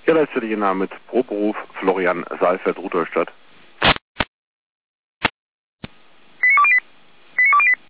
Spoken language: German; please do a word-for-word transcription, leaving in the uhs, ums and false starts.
Ja, da ist für die Name mit Proberuf Florian Saalfeld, Rudolstadt.